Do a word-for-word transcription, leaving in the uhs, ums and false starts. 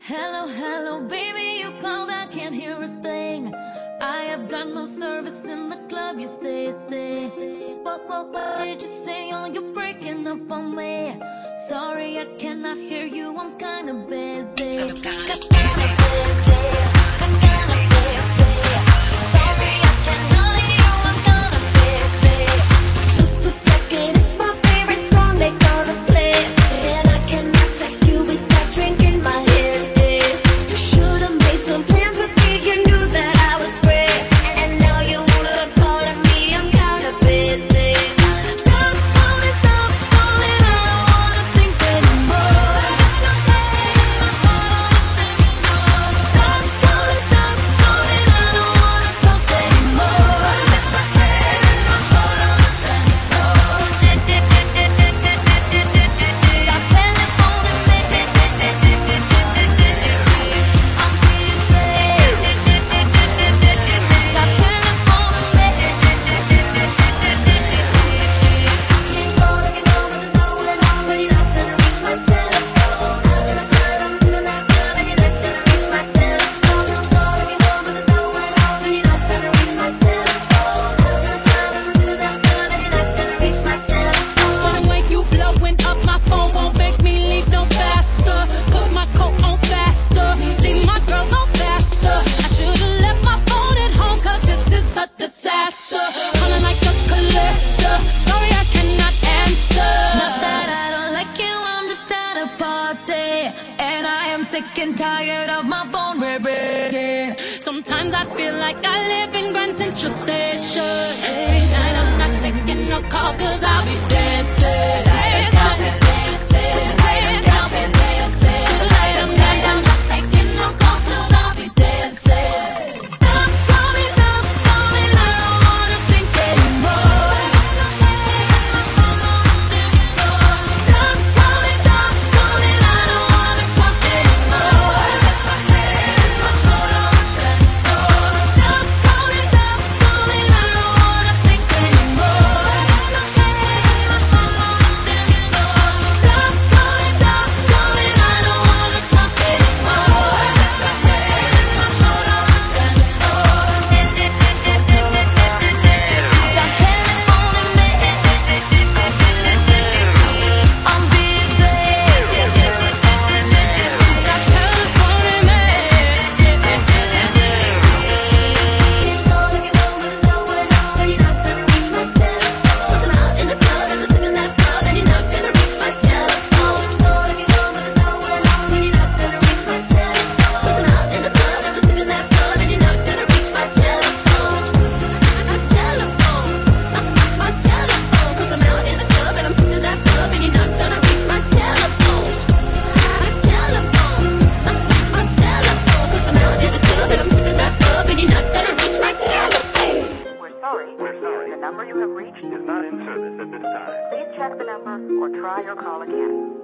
Hello, hello, baby, you called, I can't hear a thing. I have got no service in the club, you say, say. What, what, what did you say? Oh, you're breaking up on me. Sorry, I cannot hear you, I'm kinda busy. I'm kinda busy. I'm kinda busy. Sorry, I cannot hear you, I'm kinda busy. Just a second, it's my favorite song they gonna play. And I cannot text you without drinking my head. You should've made some plans with me, you knew that I was free. And now you wanna call at me, I'm kinda busy. Stop calling, stop calling, I don't wanna think anymore. Stop calling, stop calling, I don't wanna talk anymore. Let my head and my heart on the dance floor. Stop telephoning me. Stop telephoning me. The way you blowing up my phone won't make me leave no faster. Put my coat on faster, leave my girl go faster. I should've left my phone at home, cause this is a disaster. Calling like a collector, sorry I cannot answer. Not that I don't like you, I'm just at a party. And I am sick and tired of my phone ringing. Sometimes I feel like I live in Grand Central Station. Tonight I'm not taking no calls, cause I'll be dancing. Dancing. The number you have reached is not in service at this time. Please check the number or try your call again.